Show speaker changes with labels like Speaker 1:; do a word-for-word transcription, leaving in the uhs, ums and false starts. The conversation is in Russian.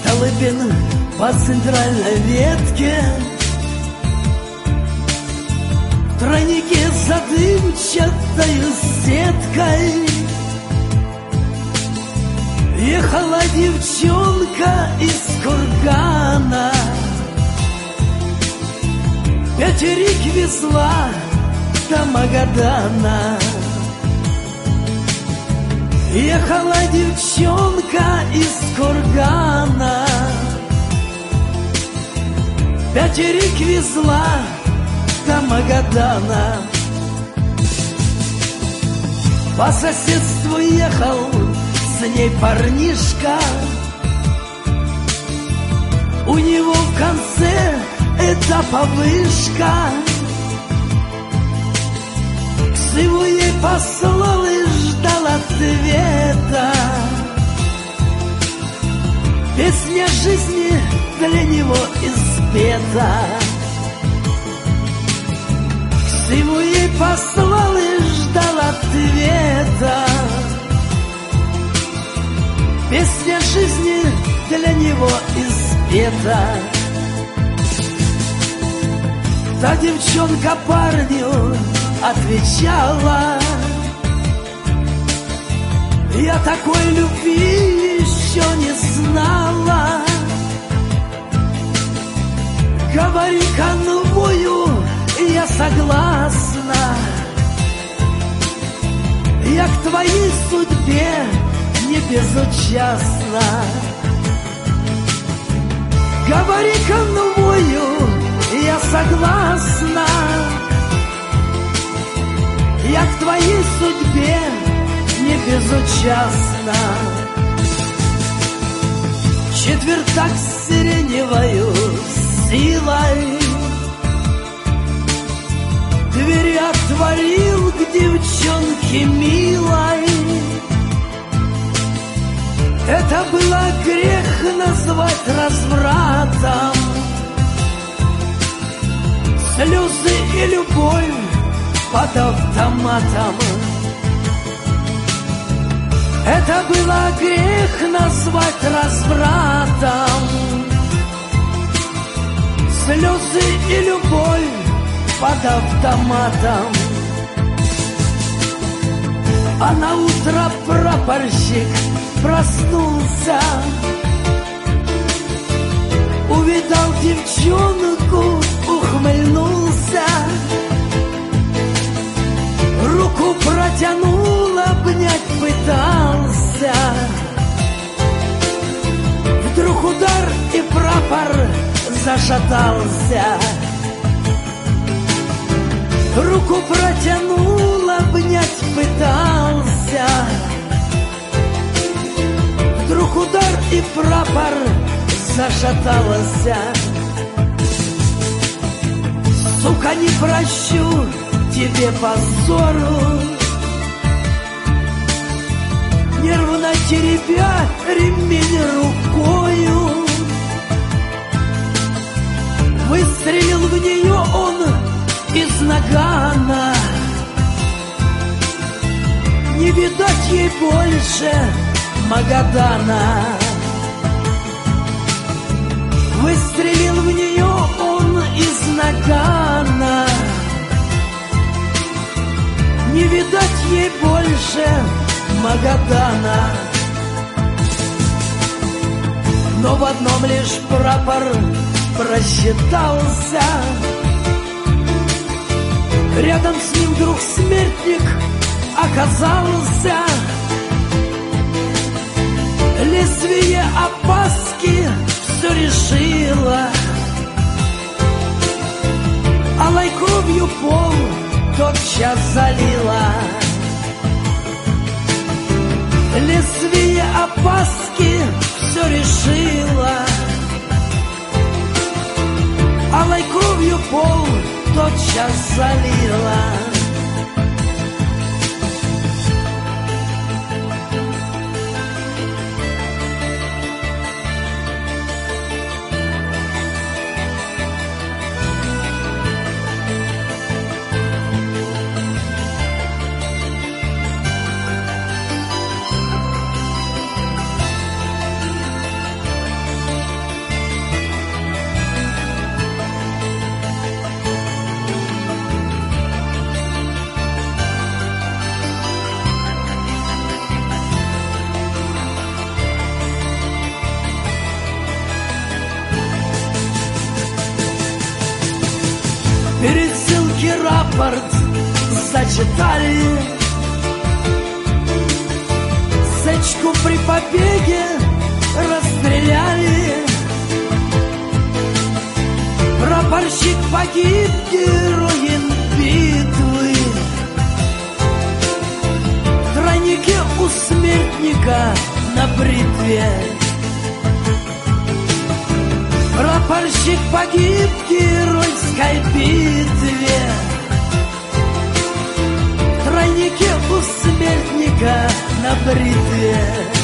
Speaker 1: Столыпин по центральной ветке, тройники за дымчатою сеткой. Ехала девчонка из кургана, пятерик везла до Магадана. Ехала девчонка из кургана, пятерик везла до Магадана. По соседству ехал с ней парнишка, у него в конце этапа вышка. Ксиву ей послал и ждал ответа. Песня жизни для него испета. Ксиву ей послал и ждал ответа. Песня жизни для него испета. Та девчонка парню отвечала: я такой любви еще не знала. Говори конвою, я согласна. Я к твоей судьбе не безучастна. Говори конвою, я согласна. Я к твоей судьбе не безучастна. Четвертак с сиреневою силой двери отворил к девчонке милой. Это было грех назвать развратом. Слезы и любовь под автоматом. Это было грех назвать развратом. Слезы и любовь под автоматом. А на утро прапорщик проснулся, увидал девчонку, ухмыльнулся. Руку протянул, обнять пытался. Вдруг удар, и прапор зашатался. Руку протянул, обнять пытался. Вдруг удар, и прапор зашатался. Сука, не прощу тебе позору, нервно теребя ремень рукою. Выстрелил в нее он из нагана. Не видать ей больше Магадана. Выстрелил в нее он из нагана. Не видать ей больше Магадана. Но в одном лишь прапор просчитался. Рядом с ним вдруг смертник оказался. Лезвие опаски все решило. Алой кровью пол тотчас залила. Лезвие опаски все решило. Алой кровью пол тотчас залила. Труженики рапорт зачитали, Сечку при побеге расстреляли. Прапорщик погиб, героин битвы. Тройники у смертника на бритве. Прапорщик погиб в геройской битве. Тройники у смертника на бритве.